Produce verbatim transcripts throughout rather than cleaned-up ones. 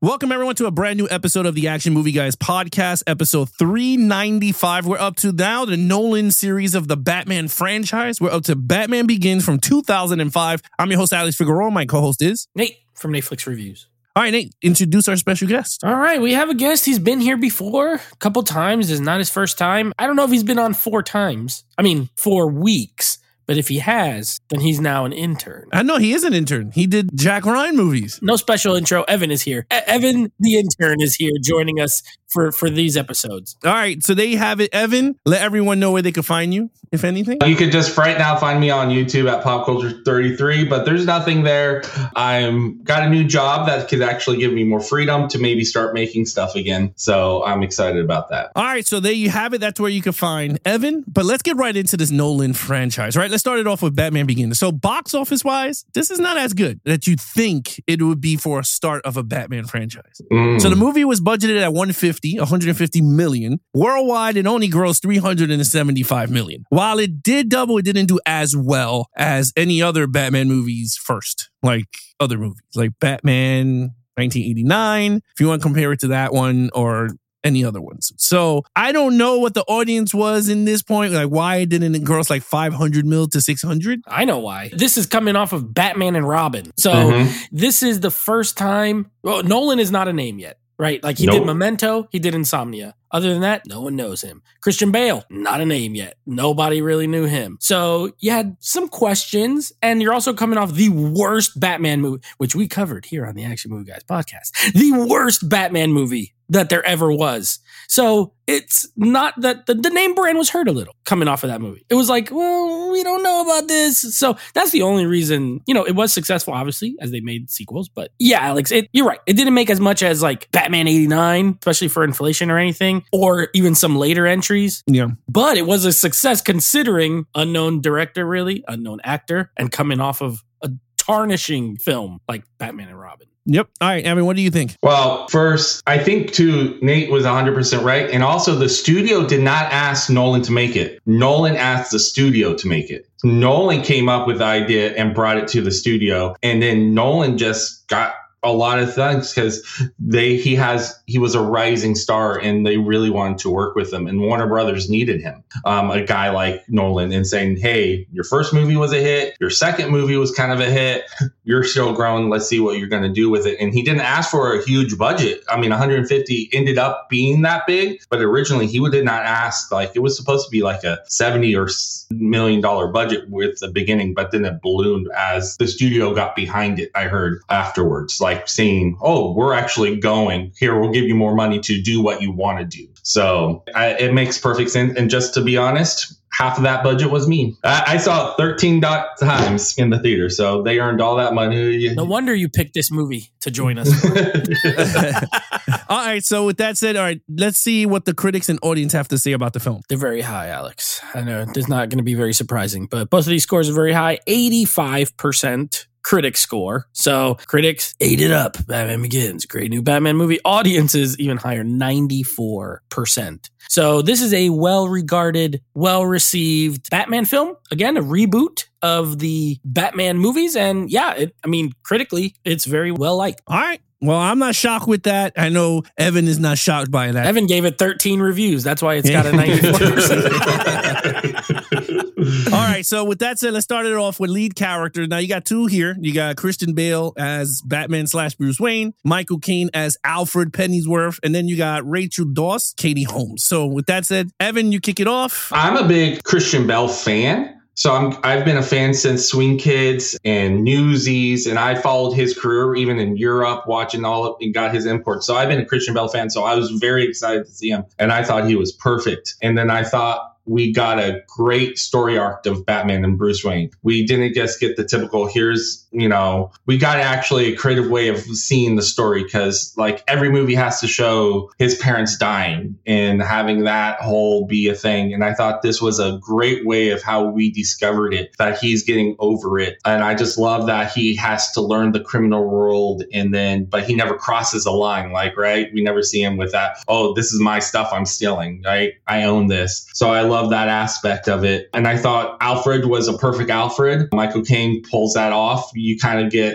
Welcome, everyone, to a brand new episode of the Action Movie Guys podcast, episode three ninety-five. We're up to now the Nolan series of the Batman franchise. We're up to Batman Begins from two thousand five. I'm your host, Alex Figueroa. My co-host is Nate from Netflix Reviews. All right, Nate, introduce our special guest. All right, we have a guest. He's been here before a couple times. It's not his first time. I don't know if he's been on four times. I mean, four weeks. But if he has, then he's now an intern. I know he is an intern. He did Jack Ryan movies. No special intro. Evan is here. E- Evan, the intern, is here joining us for, for these episodes. All right, so there you have it. Evan, let everyone know where they can find you, if anything. You could just right now find me on YouTube at Pop Culture thirty-three, but there's nothing there. I'm got a new job that could actually give me more freedom to maybe start making stuff again. So I'm excited about that. All right, so there you have it. That's where you can find Evan. But let's get right into this Nolan franchise, right? Let's start it off with Batman Begins. So box office wise, this is not as good that you think it would be for a start of a Batman franchise. Mm. So the movie was budgeted at one hundred fifty, one hundred fifty million. Worldwide, it only grossed three hundred seventy-five million. While it did double, it didn't do as well as any other Batman movies first, like other movies, like Batman nineteen eighty-nine, if you want to compare it to that one, or any other ones. So I don't know what the audience was in this point, like why it didn't gross like five hundred mil to six hundred. I know why. This is coming off of Batman and Robin. So mm-hmm. This is the first time. Well, Nolan is not a name yet, right? Like he nope. did Memento, he did Insomnia. Other than that, no one knows him. Christian Bale, not a name yet. Nobody really knew him. So you had some questions, and you're also coming off the worst Batman movie, which we covered here on the Action Movie Guys podcast. The worst Batman movie that there ever was. So it's not that the, the name brand was hurt a little coming off of that movie. It was like, well, we don't know about this. So that's the only reason, you know, it was successful, obviously, as they made sequels. But yeah, Alex, it, you're right. It didn't make as much as like Batman eighty-nine, especially for inflation or anything, or even some later entries. Yeah. But it was a success considering unknown director, really, unknown actor, and coming off of a tarnishing film like Batman and Robin. Yep. All right, Evan, what do you think? Well, first, I think, too, Nate was one hundred percent right. And also, the studio did not ask Nolan to make it. Nolan asked the studio to make it. Nolan came up with the idea and brought it to the studio. And then Nolan just got a lot of things because they he has he was a rising star and they really wanted to work with him, and Warner Brothers needed him, um, a guy like Nolan, and saying, hey, your first movie was a hit, your second movie was kind of a hit, you're still growing, let's see what you're going to do with it. And he didn't ask for a huge budget. I mean, one hundred fifty ended up being that big, but originally he did not ask, like it was supposed to be like a seventy or million dollar budget with the beginning, but then it ballooned as the studio got behind it. I heard afterwards, like Like saying, oh, we're actually going here. We'll give you more money to do what you want to do. So I, it makes perfect sense. And just to be honest, half of that budget was me. I, I saw it thirteen times in the theater. So they earned all that money. No wonder you picked this movie to join us. All right. So with that said, all right, let's see what the critics and audience have to say about the film. They're very high, Alex. I know it's not going to be very surprising, but both of these scores are very high. eighty-five percent critic score. So critics ate it up. Batman Begins, great new Batman movie. Audiences even higher, ninety-four percent. So this is a well-regarded, well-received Batman film. Again, a reboot of the Batman movies. And yeah, it, I mean, critically, it's very well liked. All right. Well, I'm not shocked with that. I know Evan is not shocked by that. Evan gave it thirteen reviews. That's why it's got a ninety-four percent. All right. So with that said, let's start it off with lead characters. Now you got two here. You got Christian Bale as Batman slash Bruce Wayne, Michael Caine as Alfred Pennyworth, and then you got Rachel Dawes, Katie Holmes. So with that said, Evan, you kick it off. I'm a big Christian Bale fan. So I'm, I've been a fan since Swing Kids and Newsies, and I followed his career even in Europe, watching all of and got his import. So I've been a Christian Bale fan, so I was very excited to see him, and I thought he was perfect. And then I thought we got a great story arc of Batman and Bruce Wayne. We didn't just get the typical, here's, you know, we got actually a creative way of seeing the story, because like every movie has to show his parents dying and having that whole be a thing. And I thought this was a great way of how we discovered it, that he's getting over it. And I just love that he has to learn the criminal world, and then, but he never crosses a line, like, right? We never see him with that, oh, this is my stuff I'm stealing, right? I own this. So I love that aspect of it. And I thought Alfred was a perfect Alfred. Michael Caine pulls that off. You kind of get like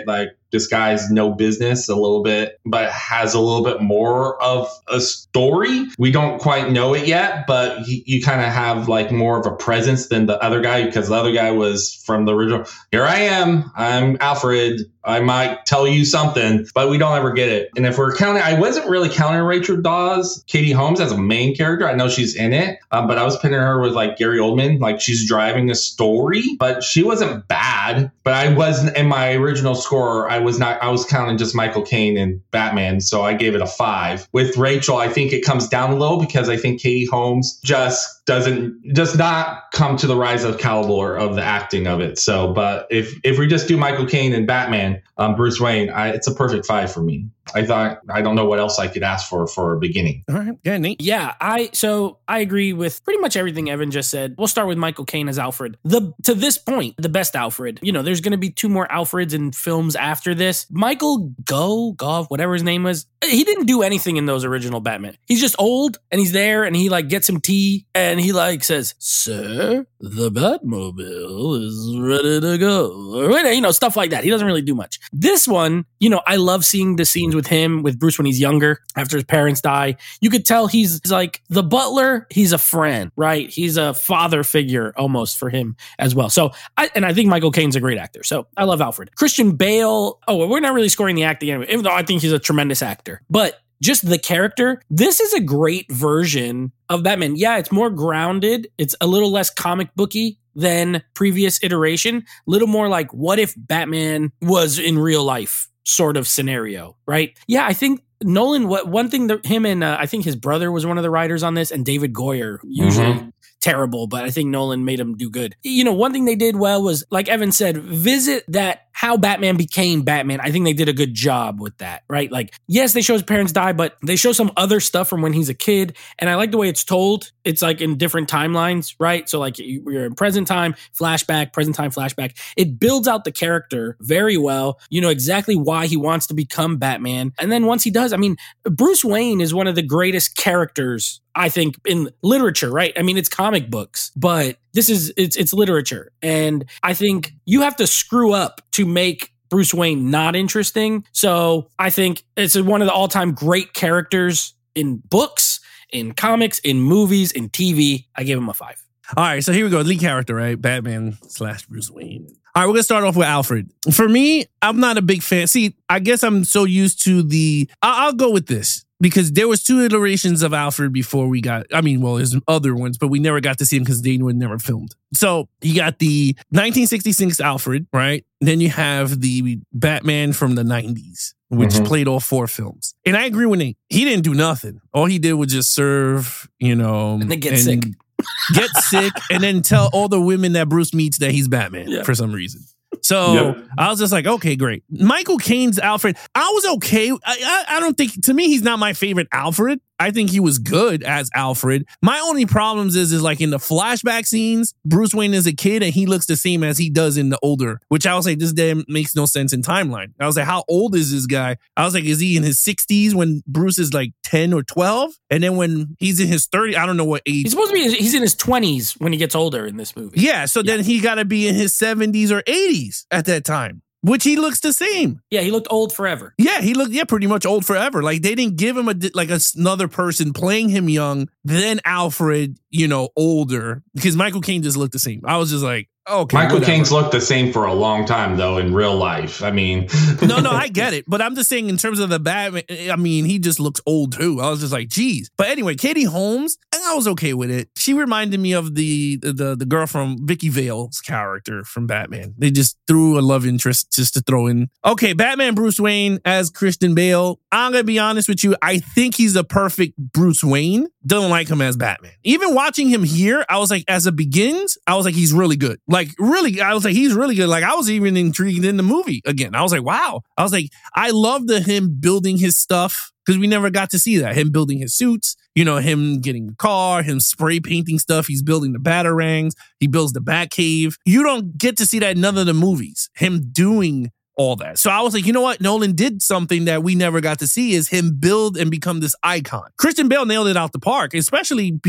this guy's no business a little bit, but has a little bit more of a story. We don't quite know it yet, but he, you kind of have like more of a presence than the other guy, because the other guy was from the original. Here I am. I'm Alfred. I might tell you something, but we don't ever get it. And if we're counting, I wasn't really counting Rachel Dawes, Katie Holmes as a main character. I know she's in it, um, but I was pinning her with like Gary Oldman, like she's driving a story, but she wasn't bad. But I wasn't in my original score. I was not, I was counting just Michael Caine and Batman. So I gave it a five. With Rachel, I think it comes down a little because I think Katie Holmes just doesn't, does not come to the rise of caliber of the acting of it. So, but if, if we just do Michael Caine and Batman, Um, Bruce Wayne, I, it's a perfect five for me. I thought, I don't know what else I could ask for for a beginning. All right. Yeah, Nate. Yeah, I so I agree with pretty much everything Evan just said. We'll start with Michael Caine as Alfred. The to this point, the best Alfred. You know, there's going to be two more Alfreds in films after this. Michael Go, Gove, whatever his name was, he didn't do anything in those original Batman. He's just old and he's there and he like gets some tea and he like says, "Sir, the Batmobile is ready to go." Or, you know, stuff like that. He doesn't really do much. This one, you know, I love seeing the scenes with him, with Bruce when he's younger, after his parents die. You could tell he's, he's like the butler. He's a friend, right? He's a father figure almost for him as well. So, I, and I think Michael Caine's a great actor. So I love Alfred. Christian Bale. Oh, well, we're not really scoring the acting anyway, even though I think he's a tremendous actor. But just the character, this is a great version of Batman. Yeah, it's more grounded. It's a little less comic booky than previous iteration. A little more like, what if Batman was in real life sort of scenario, right? Yeah, I think Nolan, what one thing that him and uh, I think his brother was one of the writers on this, and David Goyer, usually mm-hmm. terrible, but I think Nolan made him do good. You know, one thing they did well was, like Evan said, visit that how Batman became Batman. I think they did a good job with that, right? Like, yes, they show his parents die, but they show some other stuff from when he's a kid. And I like the way it's told. It's like in different timelines, right? So like you're in present time, flashback, present time, flashback. It builds out the character very well. You know exactly why he wants to become Batman. And then once he does, I mean, Bruce Wayne is one of the greatest characters, I think, in literature, right? I mean, it's comic books, but this is, it's it's literature. And I think you have to screw up to make Bruce Wayne not interesting. So I think it's one of the all-time great characters in books, in comics, in movies, in T V. I gave him a five. All right, so here we go. Lead character, right? Batman slash Bruce Wayne. All right, we're going to start off with Alfred. For me, I'm not a big fan. See, I guess I'm so used to the... I'll, I'll go with this. Because there was two iterations of Alfred before we got, I mean, well, there's other ones, but we never got to see him because they were never filmed. So you got the nineteen sixty-six Alfred, right? Then you have the Batman from the nineties, which mm-hmm. played all four films. And I agree with Nate. He didn't do nothing. All he did was just serve, you know. And then get and sick. Get sick and then tell all the women that Bruce meets that he's Batman yeah. for some reason. So yep. I was just like, okay, great. Michael Caine's Alfred, I was okay. I, I, I don't think, to me, he's not my favorite Alfred. I think he was good as Alfred. My only problems is, is like in the flashback scenes, Bruce Wayne is a kid and he looks the same as he does in the older, which I was like, this damn makes no sense in timeline. I was like, how old is this guy? I was like, is he in his sixties when Bruce is like ten or twelve? And then when he's in his thirties, I don't know what age. He's supposed to be, he's in his twenties when he gets older in this movie. Yeah, so yeah. then he got to be in his seventies or eighties at that time. Which he looks the same. Yeah, he looked old forever. Yeah, he looked, yeah, pretty much old forever. Like, they didn't give him a like a, another person playing him young, then Alfred, you know, older. Because Michael Caine just looked the same. I was just like, okay. Michael Caine's looked the same for a long time, though, in real life. I mean. no, no, I get it. But I'm just saying in terms of the Batman, I mean, he just looks old, too. I was just like, geez. But anyway, Katie Holmes, I was okay with it. She reminded me of the the, the girl from Vicky Vale's character from Batman. They just threw a love interest just to throw in. Okay, Batman Bruce Wayne as Christian Bale. I'm going to be honest with you. I think he's the perfect Bruce Wayne. Don't like him as Batman. Even watching him here, I was like, as a begins, I was like, he's really good. Like, really, I was like, he's really good. Like, I was even intrigued in the movie again. I was like, wow. I was like, I love the him building his stuff because we never got to see that. Him building his suits, you know, him getting the car, him spray painting stuff. He's building the Batarangs. He builds the Batcave. You don't get to see that in none of the movies. Him doing all that. So I was like, you know what? Nolan did something that we never got to see is him build and become this icon. Christian Bale nailed it out the park, especially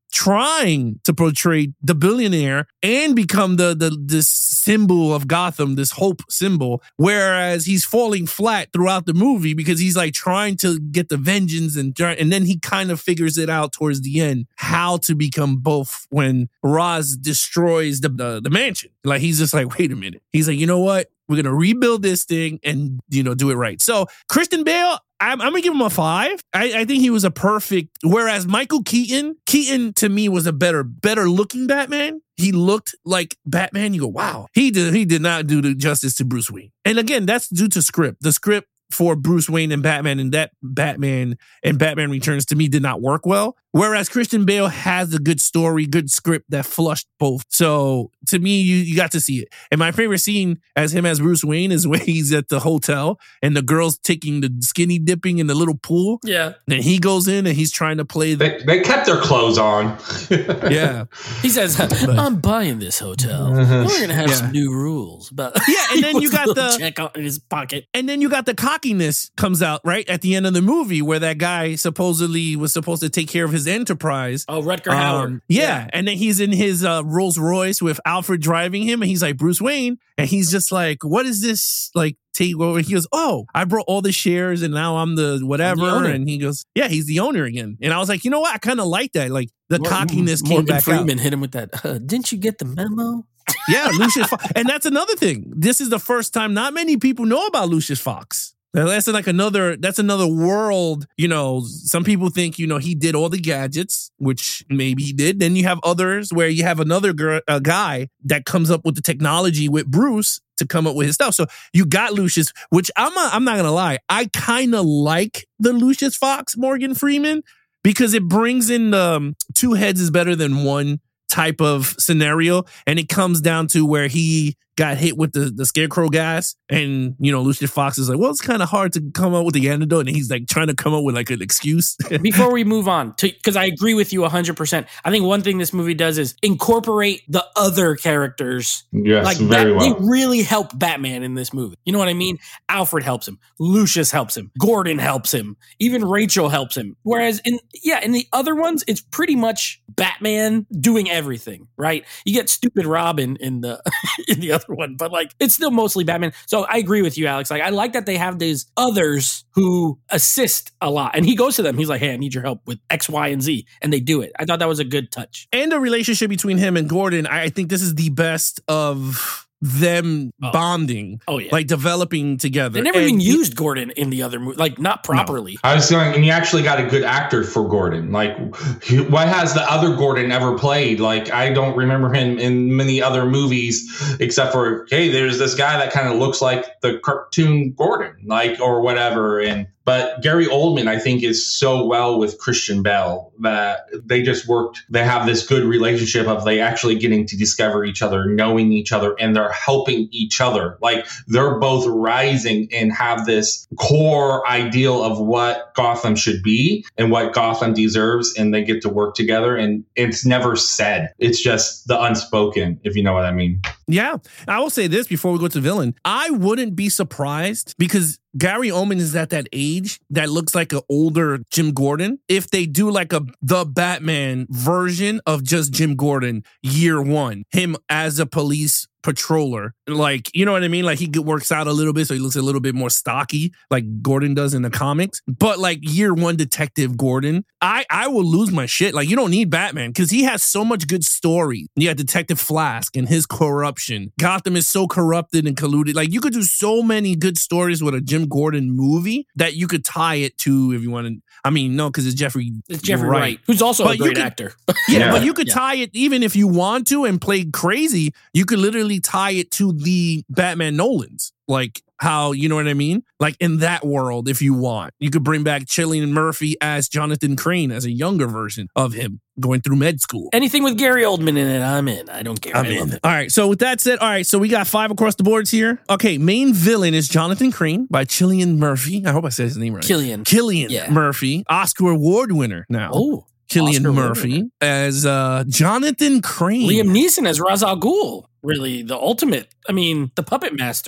trying to portray the billionaire and become the the this symbol of Gotham, this hope symbol, whereas he's falling flat throughout the movie because he's like trying to get the vengeance and and then he kind of figures it out towards the end how to become both when Ra's destroys the the, the mansion. Like he's just like, wait a minute. He's like, you know what? We're going to rebuild this thing and, you know, do it right. So Christian Bale, I'm, I'm going to give him a five. I, I think he was a perfect, whereas Michael Keaton, Keaton to me was a better, better looking Batman. He looked like Batman. You go, wow. He did, he did not do the justice to Bruce Wayne. And again, that's due to script. The script for Bruce Wayne and Batman and that Batman and Batman Returns to me did not work well. Whereas Christian Bale has a good story, good script that flushed both. So to me, you, you got to see it. And my favorite scene as him as Bruce Wayne is when he's at the hotel and the girl's taking the skinny dipping in the little pool. Yeah. And he goes in and he's trying to play. The- they, they kept their clothes on. Yeah. He says, I'm buying this hotel. We're going to have yeah. some new rules. But yeah, and then you got the check out in his pocket. And then you got the cockiness comes out right at the end of the movie where that guy supposedly was supposed to take care of his enterprise. Oh, Rutger um, Hauer. Yeah. yeah. And then he's in his uh, Rolls Royce with Alfred driving him. And he's like, Bruce Wayne. And he's just like, what is this? Like, take over. He goes, oh, I brought all the shares and now I'm the whatever. The and he goes, yeah, he's the owner again. And I was like, you know what? I kind of like that. Like the Morgan, cockiness came Morgan back Freeman out. hit him with that. Uh, didn't you get the memo? Yeah, Lucius Fox. And that's another thing. This is the first time not many people know about Lucius Fox. That's like another, that's another world. You know, some people think, you know, he did all the gadgets, which maybe he did. Then you have others where you have another girl, a guy that comes up with the technology with Bruce to come up with his stuff. So you got Lucius, which I'm not, I'm not going to lie. I kind of like the Lucius Fox, Morgan Freeman, because it brings in the um, two heads is better than one type of scenario. And it comes down to where he got hit with the, the scarecrow gas. And, you know, Lucius Fox is like, well, it's kind of hard to come up with the antidote. And he's like trying to come up with like an excuse. Before we move on, because I agree with you one hundred percent. I think one thing this movie does is incorporate the other characters. Yes, like very that, well. They really help Batman in this movie. You know what I mean? Alfred helps him. Lucius helps him. Gordon helps him. Even Rachel helps him. Whereas in, yeah, in the other ones, it's pretty much Batman doing everything, right? You get stupid Robin in the in the other one, but like it's still mostly Batman. So I agree with you, Alex. Like I like that they have these others who assist a lot, and he goes to them. He's like, "Hey, I need your help with X, Y, and Z," and they do it. I thought that was a good touch. And the relationship between him and Gordon, I think this is the best of them oh. bonding, oh yeah, like developing together. They never and even he, used Gordon in the other movie, like not properly. No. I was going, and you actually got a good actor for Gordon. Like, what has the other Gordon ever played? Like, I don't remember him in many other movies except for, hey, there's this guy that kind of looks like the cartoon Gordon, like or whatever, and. But Gary Oldman, I think, is so well with Christian Bale that they just worked. They have this good relationship of they actually getting to discover each other, knowing each other, and they're helping each other. Like they're both rising and have this core ideal of what Gotham should be and what Gotham deserves. And they get to work together. And it's never said. It's just the unspoken, if you know what I mean. Yeah. I will say this before we go to villain. I wouldn't be surprised because Gary Oldman is at that age that looks like an older Jim Gordon. If they do like a the Batman version of just Jim Gordon year one, him as a police patroller, like, you know what I mean? Like he works out a little bit, so he looks a little bit more stocky, like Gordon does in the comics. But like year one detective Gordon, I I will lose my shit. Like you don't need Batman because he has so much good story. You got Detective Flask and his corruption. Gotham is so corrupted and colluded. Like you could do so many good stories with a Jim Gordon movie that you could tie it to if you want to. I mean, no, because it's Jeffrey. It's Jeffrey Wright, Wright who's also but a great could, actor. yeah, yeah, but you could yeah. tie it even if you want to and play crazy. You could literally tie it to the Batman Nolans, like how, you know what I mean? Like in that world, if you want, you could bring back Cillian Murphy as Jonathan Crane as a younger version of him going through med school. Anything with Gary Oldman in it, I'm in. I don't care. I'm I in. love it. All right. So with that said, all right. So we got five across the boards here. Okay. Main villain is Jonathan Crane by Cillian Murphy. I hope I said his name right. Cillian. Cillian yeah. Murphy, Oscar Award winner now. Oh. Cillian Oscar Murphy winner. as uh, Jonathan Crane. Liam Neeson as Ra's al Ghul. Really, the ultimate. I mean, the puppet master.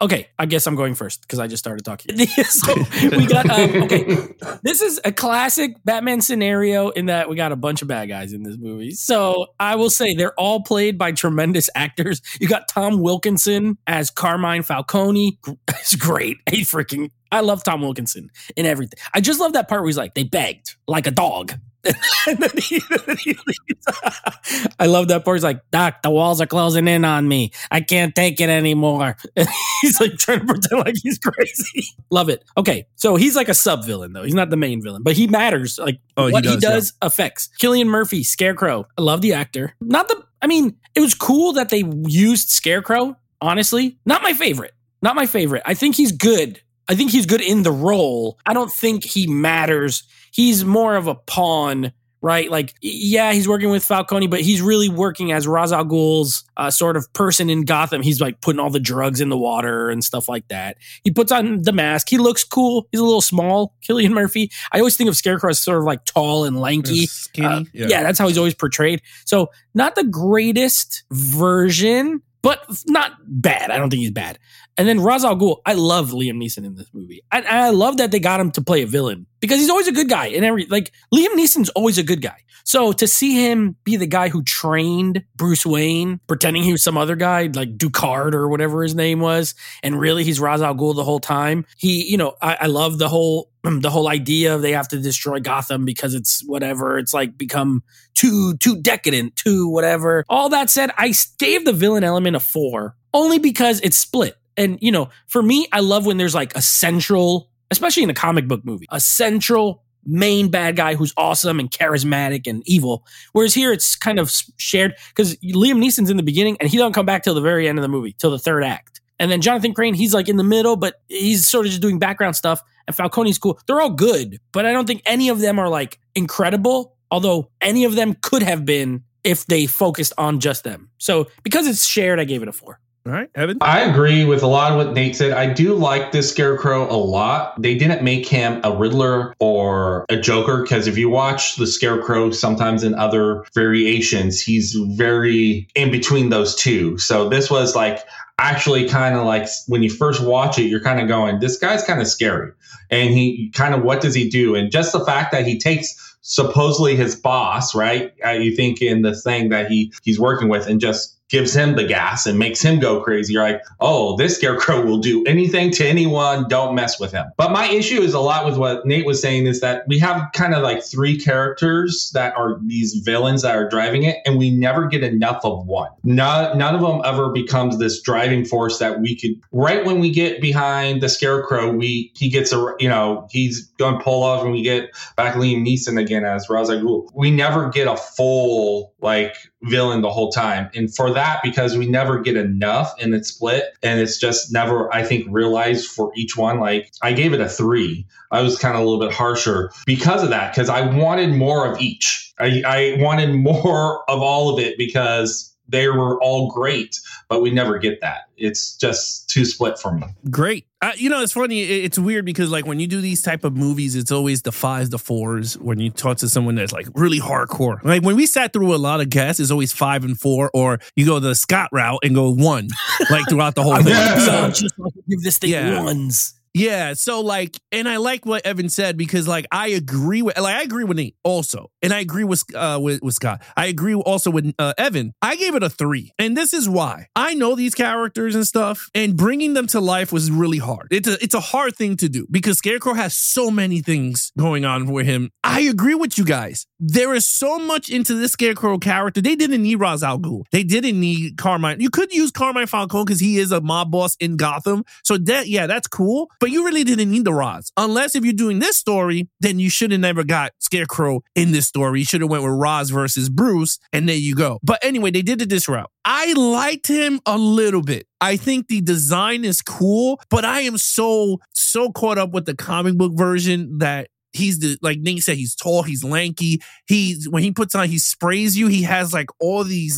Okay, I guess I'm going first because I just started talking. So we got um, okay. This is a classic Batman scenario in that we got a bunch of bad guys in this movie. So I will say they're all played by tremendous actors. You got Tom Wilkinson as Carmine Falcone. It's great. He freaking. I love Tom Wilkinson in everything. I just love that part where he's like, they begged like a dog. And then he, then he leaves. I love that part. He's like, Doc, the walls are closing in on me. I can't take it anymore. And he's like trying to pretend like he's crazy. Love it. Okay, so he's like a sub villain though. He's not the main villain, but he matters. Like oh, what he does, he does yeah. affects. Cillian Murphy, Scarecrow. I love the actor. Not the. I mean, it was cool that they used Scarecrow. Honestly, not my favorite. Not my favorite. I think he's good. I think he's good in the role. I don't think he matters. He's more of a pawn, right? Like, yeah, he's working with Falcone, but he's really working as Ra's al Ghul's uh, sort of person in Gotham. He's like putting all the drugs in the water and stuff like that. He puts on the mask. He looks cool. He's a little small, Cillian Murphy. I always think of Scarecrow as sort of like tall and lanky. Skinny. Uh, yeah. yeah, that's how he's always portrayed. So not the greatest version, but not bad. I don't think he's bad. And then Ra's al Ghul, I love Liam Neeson in this movie. I, I love that they got him to play a villain because he's always a good guy. And every like Liam Neeson's always a good guy. So to see him be the guy who trained Bruce Wayne, pretending he was some other guy like Ducard or whatever his name was, and really he's Ra's al Ghul the whole time. He, you know, I, I love the whole the whole idea of they have to destroy Gotham because it's whatever. It's like become too too decadent, too whatever. All that said, I gave the villain element a four only because it's split. And, you know, for me, I love when there's like a central, especially in a comic book movie, a central main bad guy who's awesome and charismatic and evil. Whereas here it's kind of shared because Liam Neeson's in the beginning and he doesn't come back till the very end of the movie, till the third act. And then Jonathan Crane, he's like in the middle, but he's sort of just doing background stuff. And Falcone's cool. They're all good, but I don't think any of them are like incredible. Although any of them could have been if they focused on just them. So because it's shared, I gave it a four. All right, Evan? I agree with a lot of what Nate said. I do like this Scarecrow a lot. They didn't make him a Riddler or a Joker because if you watch the Scarecrow sometimes in other variations, he's very in between those two. So this was like actually kind of like when you first watch it, you're kind of going, this guy's kind of scary. And he kind of, what does he do? And just the fact that he takes supposedly his boss, right? Uh, you think in the thing that he he's working with and just gives him the gas and makes him go crazy. You're like, oh, this Scarecrow will do anything to anyone. Don't mess with him. But my issue is a lot with what Nate was saying is that we have kind of like three characters that are these villains that are driving it, and we never get enough of one. None, none of them ever becomes this driving force that we could, right when we get behind the Scarecrow, we he gets a, you know, he's going to pull off and we get back Liam Neeson again as Ra's al Ghul. We never get a full, like, villain the whole time. And for that, because we never get enough and it's split and it's just never, I think, realized for each one. Like I gave it a three. I was kind of a little bit harsher because of that, because I wanted more of each. I, I wanted more of all of it because they were all great, but we never get that. It's just too split for me. Great. Uh, you know, it's funny. It's weird because like when you do these type of movies, it's always the fives, the fours. When you talk to someone that's like really hardcore, like when we sat through a lot of guests, it's always five and four, or you go the Scott route and go one, like throughout the whole thing. Yeah. So just like give this thing yeah. ones. Yeah, so like, and I like what Evan said because like I agree with, like I agree with Nate also, and I agree with uh with, with Scott. I agree also with uh, Evan. I gave it a three, and this is why. I know these characters and stuff, and bringing them to life was really hard. It's a it's a hard thing to do because Scarecrow has so many things going on for him. I agree with you guys. There is so much into this Scarecrow character. They didn't need Ra's al Ghul. They didn't need Carmine. You could use Carmine Falcone because he is a mob boss in Gotham. So that yeah, that's cool. But you really didn't need the Ra's. Unless if you're doing this story, then you should have never got Scarecrow in this story. You should have went with Ra's versus Bruce, and there you go. But anyway, they did it this route. I liked him a little bit. I think the design is cool, but I am so, so caught up with the comic book version that he's the, like Nate said, he's tall, he's lanky. He, when he puts on, he sprays you. He has like all these like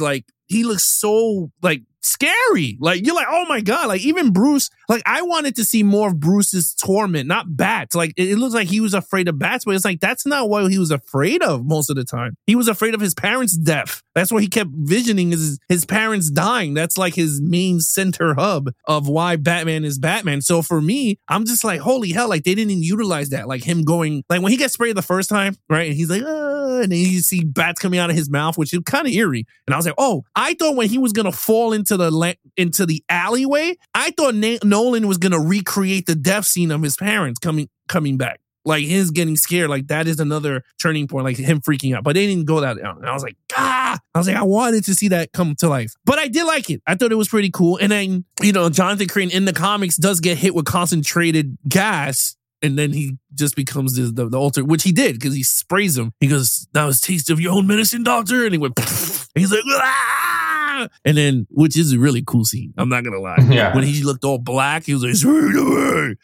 he looks so like scary. Like you're like, oh my God. Like even Bruce, like I wanted to see more of Bruce's torment, not bats. Like it, it looks like he was afraid of bats, but it's like that's not what he was afraid of most of the time. He was afraid of his parents' death. That's what he kept visioning is his, his parents dying. That's like his main center hub of why Batman is Batman. So for me, I'm just like, holy hell, like they didn't utilize that. Like him going, like when he gets sprayed the first time, right? And he's like, ah, and then you see bats coming out of his mouth, which is kind of eerie. And I was like, oh, I thought when he was going to fall into the la- into the alleyway, I thought Na- Nolan was going to recreate the death scene of his parents coming coming back. Like his getting scared, like that is another turning point, like him freaking out. But they didn't go that down. And I was like, ah, I was like, I wanted to see that come to life. But I did like it. I thought it was pretty cool. And then, you know, Jonathan Crane in the comics does get hit with concentrated gas. And then he just becomes the, the, the alter, which he did because he sprays him. He goes, that was taste of your own medicine, doctor. And he went, and he's like, ah! And then, which is a really cool scene. I'm not going to lie. Yeah. When he looked all black, he was like, straight away.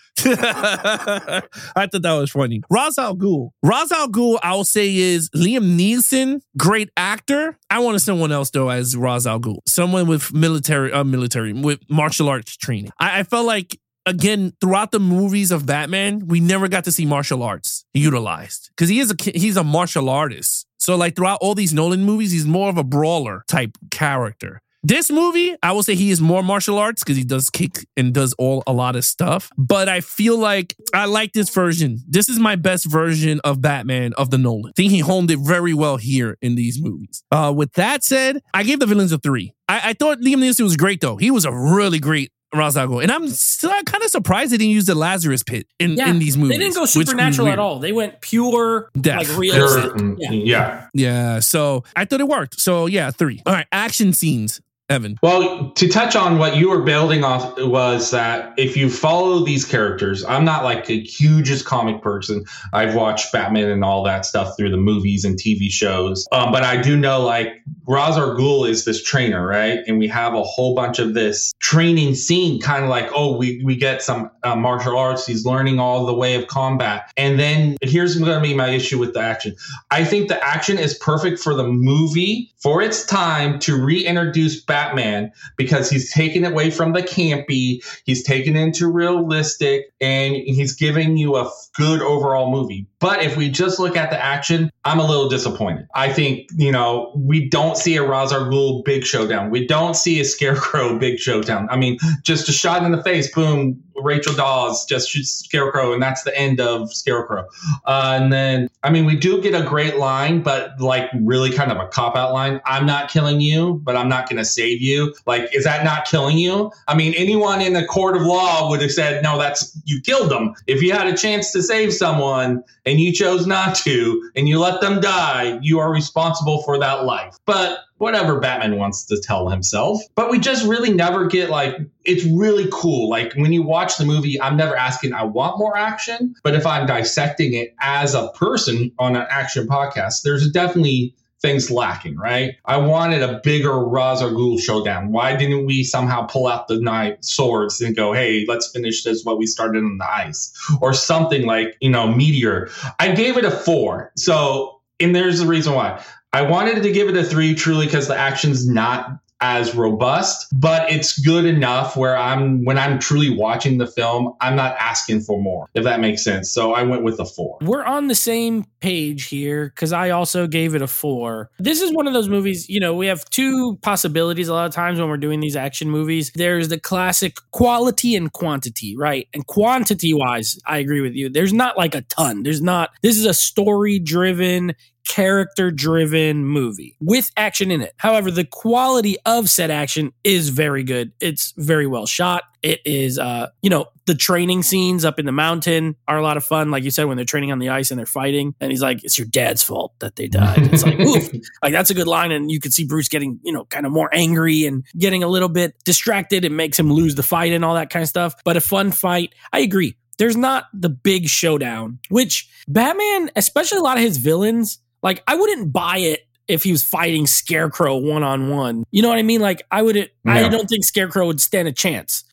I thought that was funny. Ra's al Ghul. Ra's al Ghul, I will say, is Liam Neeson, great actor. I wanted someone else, though, as Ra's al Ghul. Someone with military, uh, military, with martial arts training. I, I felt like, again, throughout the movies of Batman, we never got to see martial arts utilized because he is a he's a martial artist. So like throughout all these Nolan movies, he's more of a brawler type character. This movie, I will say he is more martial arts because he does kick and does all a lot of stuff. But I feel like I like this version. This is my best version of Batman of the Nolan. I think he honed it very well here in these movies. Uh, with that said, I gave the villains a three. I, I thought Liam Neeson was great though. He was a really great Ra's al Ghul. And I'm still kind of surprised they didn't use the Lazarus Pit in, yeah, in these movies. They didn't go supernatural at all. They went pure, Death. like realistic. Yeah. yeah. Yeah. So I thought it worked. So yeah, three. All right. Action scenes. Evan. Well, to touch on what you were building off was that if you follow these characters, I'm not like a hugest comic person. I've watched Batman and all that stuff through the movies and T V shows. Um, but I do know like Ra's al Ghul is this trainer, right? And we have a whole bunch of this training scene, kind of like, oh, we, we get some uh, martial arts. He's learning all the way of combat. And then here's going to be my issue with the action. I think the action is perfect for the movie for its time to reintroduce Batman. Batman because he's taken away from the campy, he's taken into realistic, and he's giving you a good overall movie. But if we just look at the action, I'm a little disappointed. I think, you know, we don't see a Ra's al Ghul big showdown. We don't see a Scarecrow big showdown. I mean, just a shot in the face, boom, Rachel Dawes just shoots Scarecrow, and that's the end of Scarecrow. Uh, and then, I mean, we do get a great line, but like really kind of a cop-out line. I'm not killing you, but I'm not going to save you. Like, is that not killing you? I mean, anyone in the court of law would have said, no, that's, you killed them. If you had a chance to save someone and you chose not to, and you let them die, you are responsible for that life. But whatever Batman wants to tell himself. But we just really never get like, it's really cool. Like when you watch the movie, I'm never asking, I want more action. But if I'm dissecting it as a person on an action podcast, there's definitely things lacking, right? I wanted a bigger Ra's al Ghul showdown. Why didn't we somehow pull out the knife swords and go, hey, let's finish this what we started on the ice? Or something like, you know, Meteor. I gave it a four. So, and there's the reason why. I wanted to give it a three truly because the action's not as robust, but it's good enough where I'm, when I'm truly watching the film, I'm not asking for more, if that makes sense. So I went with a four. We're on the same page here because I also gave it a four. This is one of those movies, you know, we have two possibilities a lot of times when we're doing these action movies. There's the classic quality and quantity, right? And quantity wise, I agree with you. There's not like a ton. There's not, this is a story driven, character-driven movie with action in it. However, the quality of said action is very good. It's very well shot. It is, uh, you know, the training scenes up in the mountain are a lot of fun. Like you said, when they're training on the ice and they're fighting, and he's like, "It's your dad's fault that they died." It's like, oof, like that's a good line. And you could see Bruce getting, you know, kind of more angry and getting a little bit distracted. It makes him lose the fight and all that kind of stuff. But a fun fight. I agree. There's not the big showdown, which Batman, especially a lot of his villains, like, I wouldn't buy it if he was fighting Scarecrow one-on-one. You know what I mean? Like, I wouldn't, no. I don't think Scarecrow would stand a chance.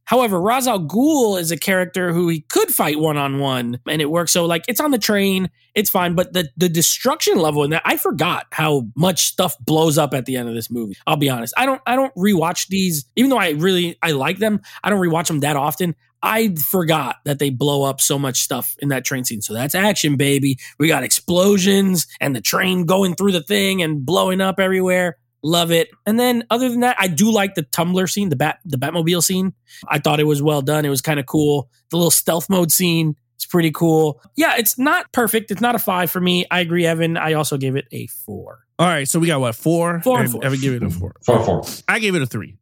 However, Ra's al Ghul is a character who he could fight one-on-one and it works. So like it's on the train, it's fine. But the, the destruction level in that, I forgot how much stuff blows up at the end of this movie. I'll be honest. I don't I don't rewatch these, even though I really I like them, I don't rewatch them that often. I forgot that they blow up so much stuff in that train scene. So that's action, baby. We got explosions and the train going through the thing and blowing up everywhere. Love it. And then other than that, I do like the Tumbler scene, the Bat, the Batmobile scene. I thought it was well done. It was kind of cool. The little stealth mode scene, it's pretty cool. Yeah, it's not perfect. It's not a five for me. I agree, Evan. I also gave it a four. All right, so we got what, four? Four and four. Evan gave it a four. Four, four. I gave it a three.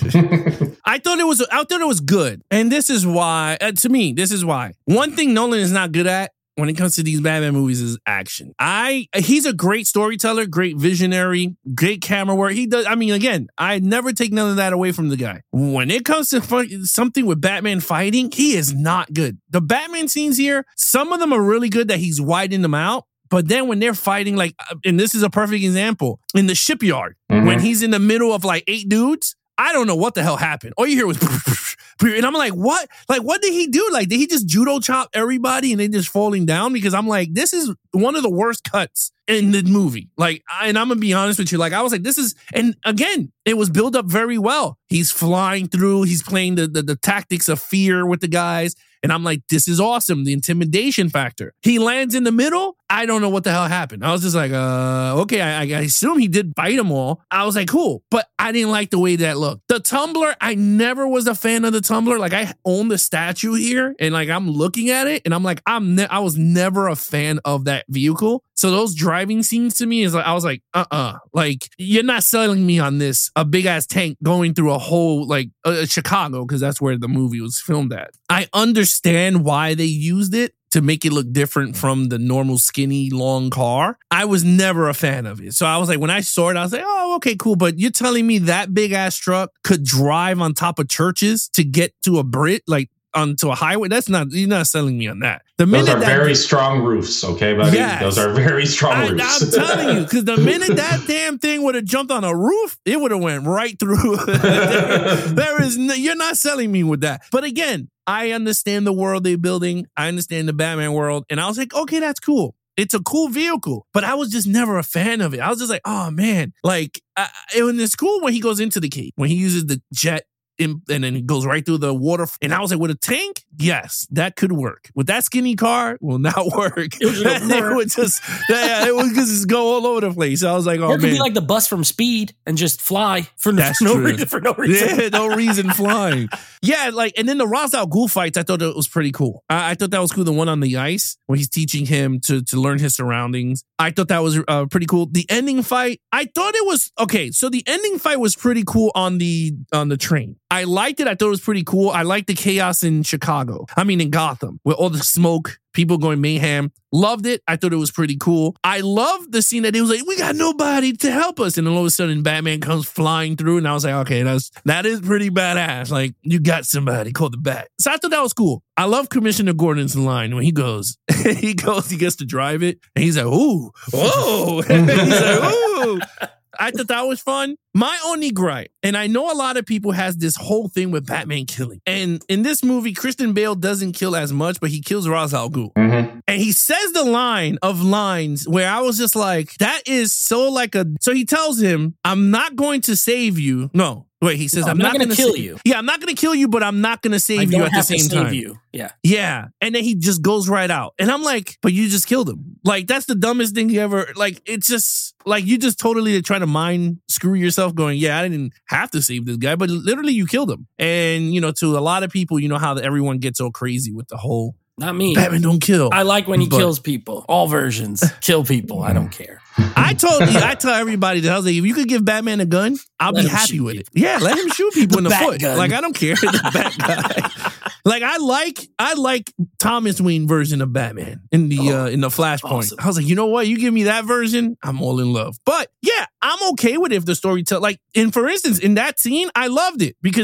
I thought it was. I thought it was good, and this is why. Uh, to me, this is why. One thing Nolan is not good at when it comes to these Batman movies is action. I he's a great storyteller, great visionary, great camera work. He does. I mean, again, I never take none of that away from the guy. When it comes to f- something with Batman fighting, he is not good. The Batman scenes here, some of them are really good that he's widening them out. But then when they're fighting, like, and this is a perfect example, in the shipyard, mm-hmm. when he's in the middle of like eight dudes, I don't know what the hell happened. All you hear was, and I'm like, what? Like, what did he do? Like, did he just judo chop everybody and they just falling down? Because I'm like, this is one of the worst cuts in the movie. Like, I, and I'm going to be honest with you. Like, I was like, this is, and again, it was built up very well. He's flying through. He's playing the, the, the tactics of fear with the guys. And I'm like, this is awesome. The intimidation factor. He lands in the middle. I don't know what the hell happened. I was just like, uh, okay, I, I assume he did bite them all. I was like, cool. But I didn't like the way that looked. The Tumbler, I never was a fan of the Tumbler. Like, I own the statue here and like, I'm looking at it and I'm like, I'm ne- I was never a fan of that vehicle. So those driving scenes to me is like, I was like, uh-uh. Like, you're not selling me on this. A big ass tank going through a whole, like, uh, Chicago, because that's where the movie was filmed at. I understand why they used it to make it look different from the normal skinny, long car. I was never a fan of it. So I was like, when I saw it, I was like, oh, okay, cool. But you're telling me that big ass truck could drive on top of churches to get to a Brit, like, onto a highway? That's not, you're not selling me on that. The Those are that, very strong roofs, okay, buddy? Yes. Those are very strong I, roofs. I'm telling you, because the minute that damn thing would have jumped on a roof, it would have went right through. there, there is, no, you're not selling me with that. But again, I understand the world they're building. I understand the Batman world. And I was like, okay, that's cool. It's a cool vehicle, but I was just never a fan of it. I was just like, oh man, like, I, and it's cool when he goes into the cave, when he uses the jet. In, and then it goes right through the water. And I was like, with a tank, yes, that could work. With that skinny car, will not work. It, it would just, yeah, it would just go all over the place. I was like, oh, or it could man. be like the bus from Speed and just fly for, That's for no true. reason. For no reason. Yeah, no reason flying. Yeah, like, and then the Ra's al Ghul fights, I thought it was pretty cool. I, I thought that was cool. The one on the ice where he's teaching him to to learn his surroundings. I thought that was uh, pretty cool. The ending fight, I thought it was okay. So the ending fight was pretty cool on the on the train. I liked it. I thought it was pretty cool. I liked the chaos in Chicago. I mean, in Gotham, with all the smoke, people going mayhem. Loved it. I thought it was pretty cool. I loved the scene that it was like, we got nobody to help us. And then all of a sudden, Batman comes flying through. And I was like, okay, that's, that is pretty badass. Like, you got somebody called the Bat. So I thought that was cool. I love Commissioner Gordon's line when he goes, he goes, he gets to drive it. And he's like, ooh, whoa. He's like, ooh. I thought that was fun. My only gripe, and I know a lot of people has this whole thing with Batman killing. And in this movie, Christian Bale doesn't kill as much, but he kills Ra's al Ghul. Mm-hmm. And he says the line of lines where I was just like, that is so like a... So he tells him, I'm not going to save you. No. Wait, he says, no, I'm, I'm not, not going to kill save you. Yeah, I'm not going to kill you, but I'm not going to save you at the same time. You. Yeah. Yeah. And then he just goes right out. And I'm like, but you just killed him. Like, that's the dumbest thing you ever, like, it's just, like, you just totally try to mind screw yourself going, yeah, I didn't have to save this guy, but literally you killed him. And, you know, to a lot of people, you know how everyone gets all crazy with the whole, not me. Batman don't kill. I like when he but, kills people. All versions kill people. I don't care. I told you, I tell everybody that I was like, if you could give Batman a gun, I'll let be happy with people. it. Yeah, let him shoot people the in the foot. Gun. Like, I don't care. The bat guy. Like, I like, I like Thomas Wayne version of Batman in the oh, uh, in the Flashpoint. Awesome. I was like, you know what? You give me that version, I'm all in love. But yeah, I'm okay with it if the story tell. Like, and for instance, in that scene, I loved it because what?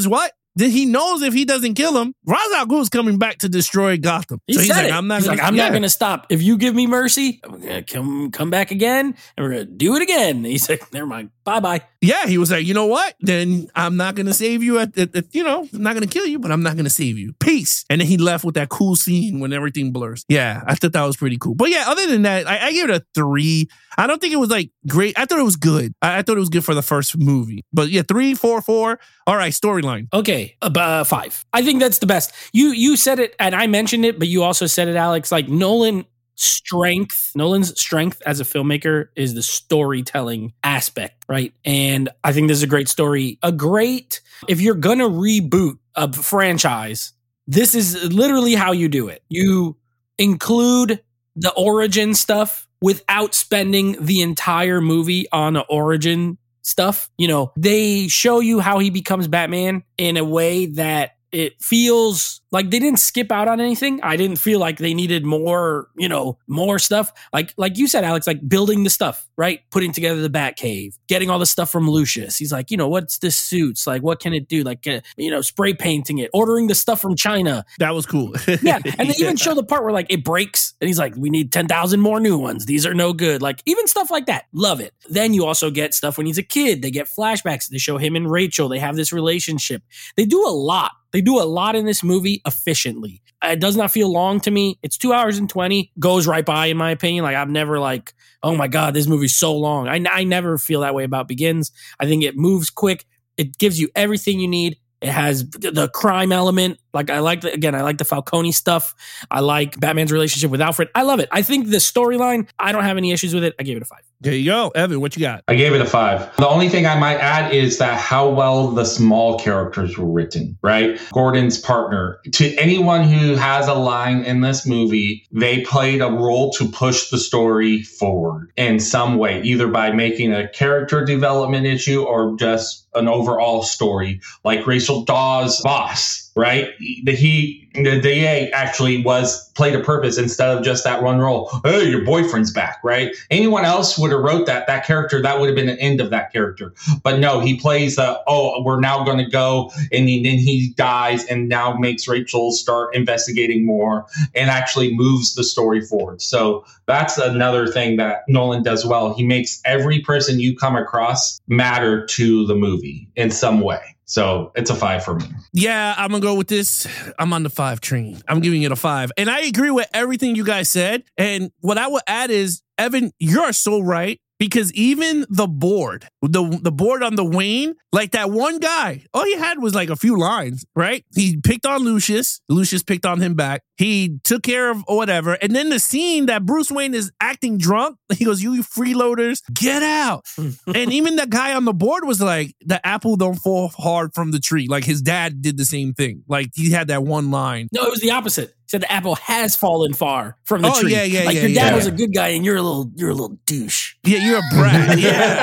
then he knows if he doesn't kill him, Ra's al Ghul's coming back to destroy Gotham. He so he's said like, it. I'm not he's gonna, like, I'm yeah. not going to stop. If you give me mercy, I'm going to come come back again, and we're going to do it again. And he's like, never mind. Bye-bye. Yeah, he was like, you know what? Then I'm not going to save you. At, at, at, you know, I'm not going to kill you, but I'm not going to save you. Peace. And then he left with that cool scene when everything blurs. Yeah, I thought that was pretty cool. But yeah, other than that, I, I gave it a three. I don't think it was like great. I thought it was good. I, I thought it was good for the first movie. But yeah, three, four, four. All right, storyline. Okay, uh, five. I think that's the best. You you said it, and I mentioned it, but you also said it, Alex. Like Nolan strength, Nolan's strength as a filmmaker is the storytelling aspect, right? And I think this is a great story. A great, if you're gonna reboot a franchise, this is literally how you do it. You include the origin stuff without spending the entire movie on an origin stuff. You know, they show you how he becomes Batman in a way that it feels like they didn't skip out on anything. I didn't feel like they needed more, you know, more stuff. Like, like you said, Alex, like building the stuff, right? Putting together the Batcave, getting all the stuff from Lucius. He's like, you know, what's this suits? Like, what can it do? Like, uh, you know, spray painting it, ordering the stuff from China. That was cool. Yeah. And they yeah. even show the part where like it breaks and he's like, we need ten thousand more new ones. These are no good. Like even stuff like that. Love it. Then you also get stuff when he's a kid. They get flashbacks. They show him and Rachel. They have this relationship. They do a lot. They do a lot in this movie efficiently. It does not feel long to me. It's two hours and twenty, goes right by in my opinion. Like I'm never like, oh my God, this movie's so long. I, I never feel that way about Begins. I think it moves quick. It gives you everything you need. It has the crime element. Like I like the, again, I like the Falcone stuff. I like Batman's relationship with Alfred. I love it. I think the storyline, I don't have any issues with it. I gave it a five. There you go. Evan, what you got? I gave it a five. The only thing I might add is that how well the small characters were written, right? Gordon's partner. To anyone who has a line in this movie, they played a role to push the story forward in some way, either by making a character development issue or just an overall story, like Rachel Dawes' boss, right? The he the D A actually was played a purpose instead of just that one role. Hey, your boyfriend's back, right? Anyone else would have wrote that that character, that would have been the end of that character. But no, he plays the oh, we're now going to go, and he, then he dies, and now makes Rachel start investigating more and actually moves the story forward. So that's another thing that Nolan does well. He makes every person you come across matter to the movie in some way. So it's a five for me. Yeah, I'm going to go with this. I'm on the five train. I'm giving it a five. And I agree with everything you guys said. And what I would add is, Evan, you're so right. Because even the board, the the board on the Wayne, like that one guy, all he had was like a few lines, right? He picked on Lucius. Lucius picked on him back. He took care of whatever. And then the scene that Bruce Wayne is acting drunk, he goes, you freeloaders, get out. And even the guy on the board was like, the apple don't fall hard from the tree. Like his dad did the same thing. Like he had that one line. No, it was the opposite. He said the apple has fallen far from the oh, tree. Yeah, yeah, like yeah, your dad yeah. was a good guy and you're a little you're a little douche. Yeah, you're a brat.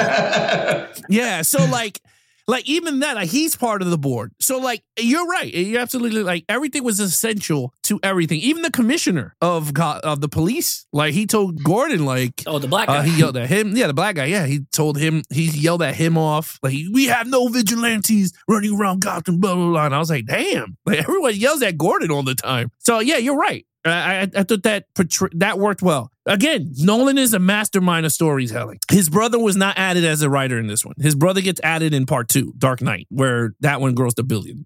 Yeah. Yeah. So like Like even that, like he's part of the board. So like you're right. You're absolutely like everything was essential to everything. Even the commissioner of God, of the police, like he told Gordon, like oh the black guy, uh, he yelled at him. Yeah, the black guy. Yeah, he told him he yelled at him off. Like we have no vigilantes running around Gotham. Blah blah blah. And I was like, damn. Like everyone yells at Gordon all the time. So yeah, you're right. I, I, I thought that portray- that worked well. Again, Nolan is a mastermind of storytelling. His brother was not added as a writer in this one. His brother gets added in part two, Dark Knight, where that one grossed a billion.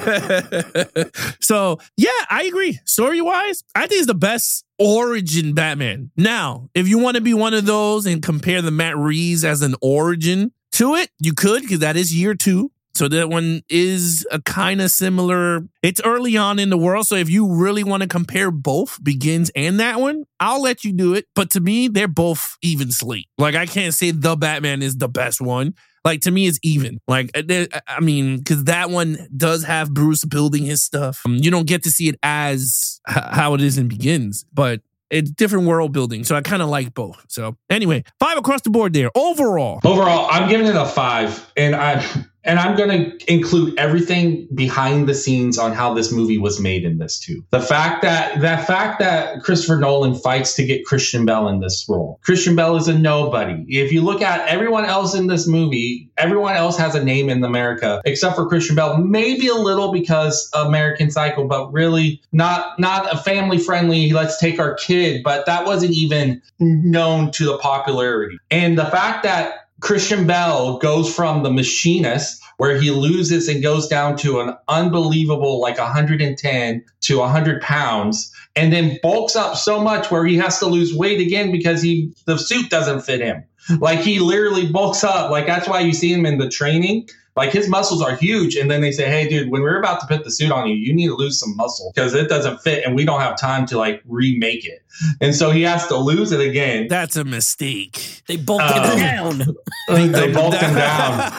So, yeah, I agree. Story-wise, I think it's the best origin Batman. Now, if you want to be one of those and compare the Matt Reeves as an origin to it, you could, because that is year two. So that one is a kind of similar. It's early on in the world. So if you really want to compare both Begins and that one, I'll let you do it. But to me, they're both even slate. Like I can't say the Batman is the best one. Like to me, it's even. Like I mean, because that one does have Bruce building his stuff. Um, you don't get to see it as h- how it is in Begins, but it's different world building. So I kind of like both. So anyway, five across the board there. Overall. Overall, I'm giving it a five. And I And I'm going to include everything behind the scenes on how this movie was made in this too. The fact that the fact that Christopher Nolan fights to get Christian Bale in this role. Christian Bale is a nobody. If you look at everyone else in this movie, everyone else has a name in America except for Christian Bale. Maybe a little because American Psycho, but really not not a family friendly. Let's take our kid, but that wasn't even known to the popularity. And the fact that Christian Bale goes from The Machinist, where he loses and goes down to an unbelievable like one hundred ten to one hundred pounds, and then bulks up so much where he has to lose weight again because he the suit doesn't fit him. Like he literally bulks up. Like that's why you see him in the training. Like his muscles are huge. And then they say, hey, dude, when we're about to put the suit on you, you need to lose some muscle because it doesn't fit and we don't have time to like remake it. And so he has to lose it again. That's a mistake. They bulked Um, him down. They, they bulked him down.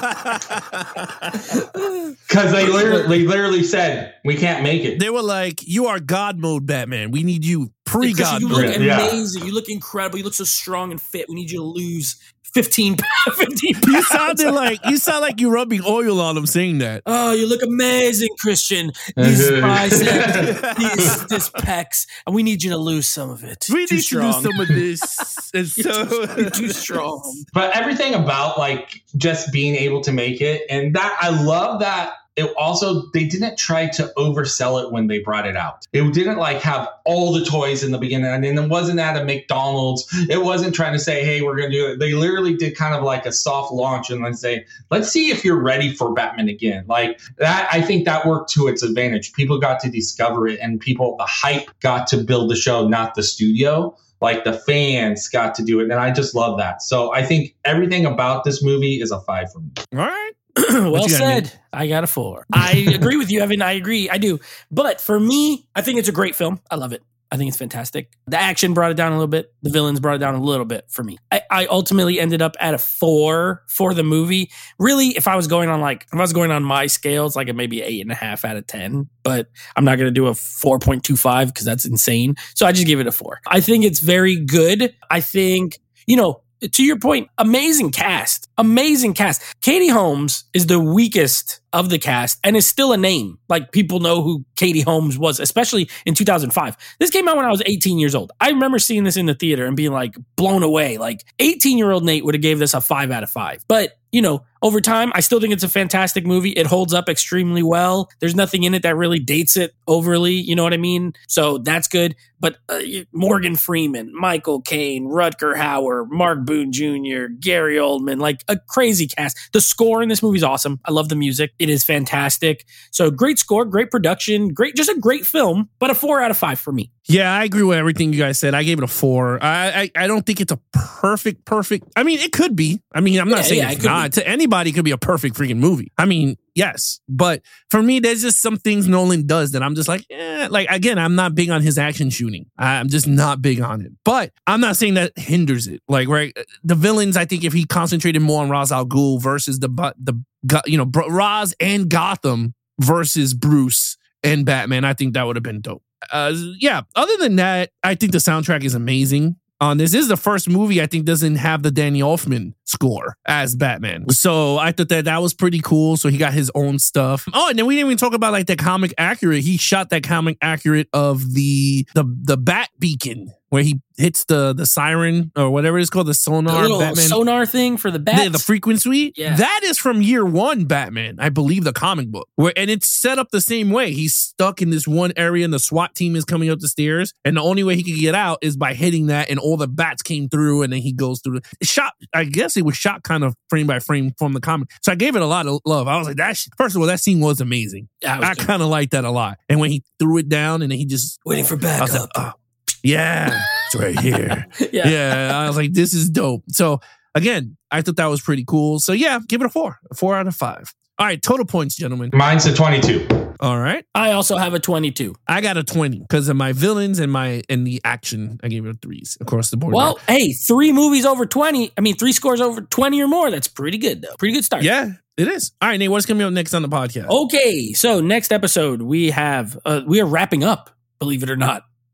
Because they literally, they literally said, we can't make it. They were like, you are God mode Batman. We need you pre-God You mode. look Yeah. amazing. You look incredible. You look so strong and fit. We need you to lose fifteen, fifteen pounds. You sounded like you sound like you're rubbing oil on him saying that. Oh, you look amazing, Christian. These biceps, these this pecs, and we need you to lose some of it. We Too need strong. to do some of this. And You're so too, you're too strong. But everything about like just being able to make it, and that I love that. It also, they didn't try to oversell it when they brought it out. It didn't like have all the toys in the beginning. And then it wasn't at a McDonald's. It wasn't trying to say, hey, we're going to do it. They literally did kind of like a soft launch and then say, let's see if you're ready for Batman again. Like that, I think that worked to its advantage. People got to discover it and people, the hype got to build the show, not the studio. Like the fans got to do it. And I just love that. So I think everything about this movie is a five for me. all right. Well you got, said. Nick? I got a four. I agree with you, Evan. I agree. I do. But for me, I think it's a great film. I love it. I think it's fantastic. The action brought it down a little bit. The villains brought it down a little bit for me. I, I ultimately ended up at a four for the movie. Really, if I was going on like, if I was going on my scale, it's like a maybe eight and a half out of ten. But I'm not going to do a four point two five because that's insane. So I just give it a four. I think it's very good. I think, you know, to your point, amazing cast, amazing cast. Katie Holmes is the weakest of the cast and is still a name. Like people know who Katie Holmes was, especially in two thousand five. This came out when I was eighteen years old. I remember seeing this in the theater and being like blown away. Like eighteen year old Nate would have gave this a five out of five. But you know, over time, I still think it's a fantastic movie. It holds up extremely well. There's nothing in it that really dates it overly. You know what I mean? So that's good. But uh, Morgan Freeman, Michael Caine, Rutger Hauer, Mark Boone Junior, Gary Oldman, like a crazy cast. The score in this movie is awesome. I love the music. It is fantastic. So great score, great production, great, just a great film, but a four out of five for me. Yeah, I agree with everything you guys said. I gave it a four. I I, I don't think it's a perfect, perfect. I mean, it could be. I mean, I'm not Yeah, saying yeah, it's it could not. To anybody, it could be a perfect freaking movie. I mean, yes. But for me, there's just some things Nolan does that I'm just like, eh. Like, again, I'm not big on his action shooting. I'm just not big on it. But I'm not saying that hinders it. Like, right, the villains, I think if he concentrated more on Ra's al Ghul versus the, the you know, Ra's and Gotham versus Bruce and Batman, I think that would have been dope. Uh, yeah, other than that, I think the soundtrack is amazing on this. This is the first movie I think doesn't have the Danny Elfman score as Batman. So I thought that that was pretty cool. So he got his own stuff. Oh, and then we didn't even talk about like the comic accurate. He shot that comic accurate of the the the Bat Beacon where he hits the the siren or whatever it's called, the sonar. The little Batman. sonar thing for the bats. The, the frequency, Yeah. that is from year one Batman, I believe, the comic book. Where and it's set up the same way. He's stuck in this one area, and the SWAT team is coming up the stairs, and the only way he could get out is by hitting that, and all the bats came through, and then he goes through. The, shot, I guess it was shot kind of frame by frame from the comic, so I gave it a lot of love. I was like, that. First of all, that scene was amazing. Yeah, it was I good. kind of liked that a lot. And when he threw it down, and then he just Waiting for I was like, backup. oh, yeah, it's right here. yeah. Yeah, I was like, this is dope. So again, I thought that was pretty cool. So yeah, give it a four, a four out of five. All right, total points, gentlemen. Mine's a twenty-two. All right, I also have a twenty-two. I got a twenty because of my villains and my and the action. I gave it a threes across the board. Well, hey, three movies over twenty. I mean, three scores over twenty or more. That's pretty good, though. Pretty good start. yeah, it is. All right, Nate, what's coming up next on the podcast? Okay, so next episode we have uh, we are wrapping up. Believe it or not,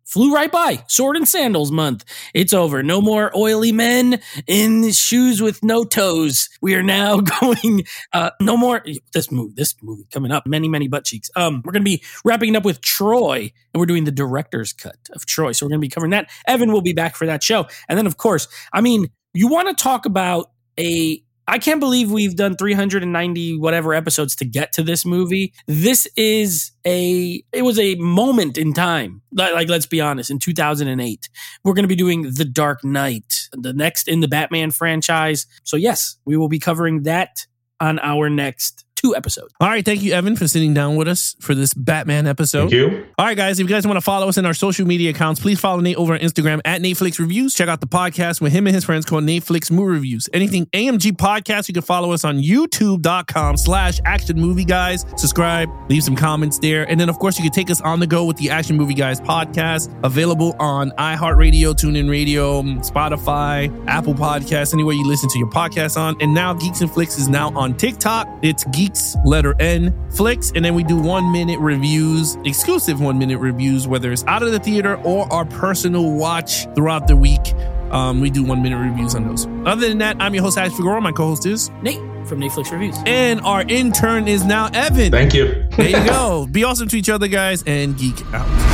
flew right by. Sword and Sandals month. It's over. No more oily men in shoes with no toes. We are now going, uh, no more, this movie, this movie coming up, many, many butt cheeks. Um, we're going to be wrapping up with Troy, and we're doing the director's cut of Troy. So we're going to be covering that. Evan will be back for that show. And then, of course, I mean, you want to talk about a, I can't believe we've done three hundred ninety whatever episodes to get to this movie. This is a, it was a moment in time. Like, like let's be honest, in two thousand eight, we're going to be doing The Dark Knight, the next in the Batman franchise. So yes, we will be covering that on our next two episodes. All right. Thank you, Evan, for sitting down with us for this Batman episode. Thank you. All right, guys. If you guys want to follow us in our social media accounts, please follow Nate over on Instagram at Nateflix Reviews. Check out the podcast with him and his friends called Nateflix Movie Reviews. Anything A M G Podcast, you can follow us on youtube.com slash Action Movie Guys. Subscribe, leave some comments there. And then, of course, you can take us on the go with the Action Movie Guys podcast, available on iHeartRadio, TuneIn Radio, Spotify, Apple Podcasts, anywhere you listen to your podcasts on. And now Geeks and Flicks is now on TikTok. It's Geeks, letter N, Flicks. And then we do one minute reviews, exclusive one minute reviews, whether it's out of the theater or our personal watch throughout the week. Um, we do one minute reviews on those. Other than that, I'm your host, Ash Figueroa. My co-host is Nate from Nateflix Reviews. And our intern is now Evan. Thank you. There you go. Be awesome to each other, guys, and geek out.